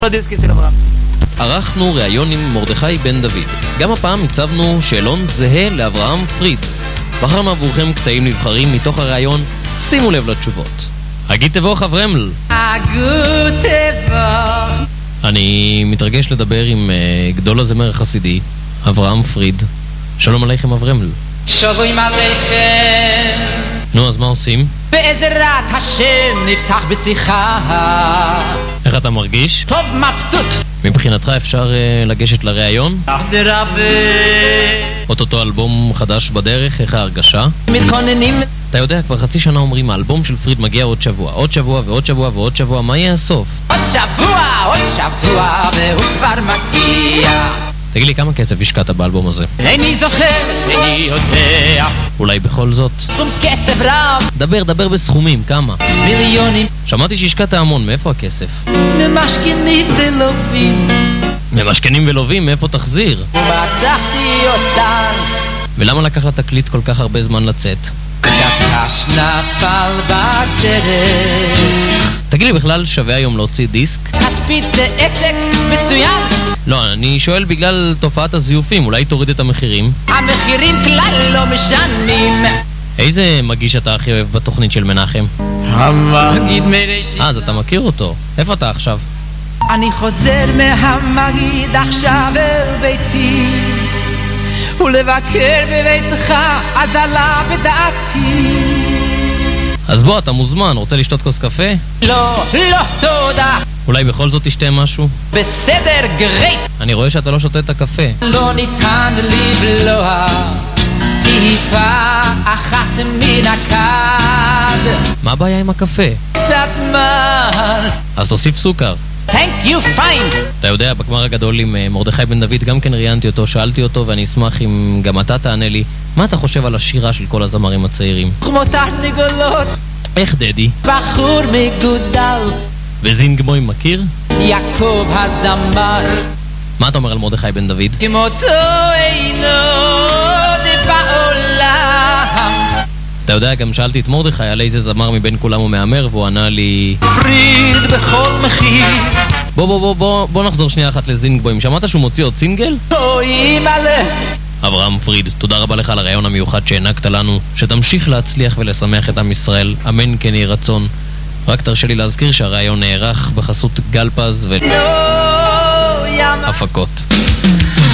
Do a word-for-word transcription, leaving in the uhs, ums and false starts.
הדיסקים של אברהם. ערכנו ראיון עם מרדכי בן דוד. גם הפעם הצבנו שאלון זהה לאברהם פריד. בחרנו עבורכם קטעים נבחרים מתוך הראיון. שימו לב לתשובות. הגיד תבוך אברמל. הגות תבוך. אני מתרגש לדבר עם uh, גדול הזמר החסידי, אברהם פריד. שלום עליכם אברמל. שלום עליכם. נו, אז מה עושים? בעזרת השם נפתח בשיחה. איך אתה מרגיש? טוב, מבסוט. מבחינתך אפשר uh, לגשת לראיון? אדרבה. אוטוטו אלבום חדש בדרך, איך ההרגשה? מתכוננים. אתה יודע, כבר חצי שנה אומרים, האלבום של פריד מגיע עוד שבוע, עוד שבוע ועוד שבוע ועוד שבוע, מה יהיה הסוף? עוד שבוע, עוד שבוע, והוא כבר מגיע. תגיד לי, כמה כסף השקעת באלבום הזה? איני זוכר, איני יודע. אולי בכל זאת? סכום כסף רב. דבר, דבר בסכומים, כמה? מיליונים. שמעתי שהשקעת המון, מאיפה הכסף? ממשכנים ולובים. ממשכנים ולובים, מאיפה תחזיר? ובצחתי אוצר. ולמה לקח לתקליט כל כך הרבה זמן לצאת? קצת קש נפל בדרך. תגיד לי, בכלל שווה היום להוציא דיסק? כספית זה עסק מצוין. לא, אני שואל בגלל תופעת הזיופים, אולי תוריד את המחירים? המחירים כלל לא משנים. איזה מגיש אתה הכי אוהב בתוכנית של מנחם? המגיד מראשית. אה, אז אתה מכיר אותו. איפה אתה עכשיו? אני חוזר מהמגיד עכשיו אל ביתי, ולבקר בביתך אז עלה בדעתי. אז בוא, אתה מוזמן, רוצה לשתות כוס קפה? לא, לא, תודה. אולי בכל זאת תשתה משהו? בסדר, גרייט. אני רואה שאתה לא שותה את הקפה. לא ניתן לבלוע טיפה אחת מן הכד. מה הבעיה עם הקפה? קצת מר. אז תוסיף סוכר. Thank you, fine. אתה יודע, בגמר הגדול עם מרדכי בן דוד גם כן ראיינתי אותו, שאלתי אותו ואני אשמח אם גם אתה תענה לי. מה אתה חושב על השירה של כל הזמרים הצעירים? כמו תרנגולות. איך דדי? בחור מגודל. וזינגבוי מכיר? יעקב הזמר. מה אתה אומר על מרדכי בן דוד? כמותו אינו בעולם. אתה יודע, גם שאלתי את מרדכי על איזה זמר מבין כולם הוא מאמר, והוא ענה לי פריד בכל מחיר. בוא בוא בוא בוא בוא נחזור שנייה אחת לזינגבוים. שמעת שהוא מוציא עוד סינגל? אוי מלא. אברהם פריד, תודה רבה לך על הרעיון המיוחד שהענקת לנו, שתמשיך להצליח ולשמח את עם ישראל, אמן כן יהי רצון. רק תרשה לי להזכיר שהרעיון נערך בחסות גלפז והפקות.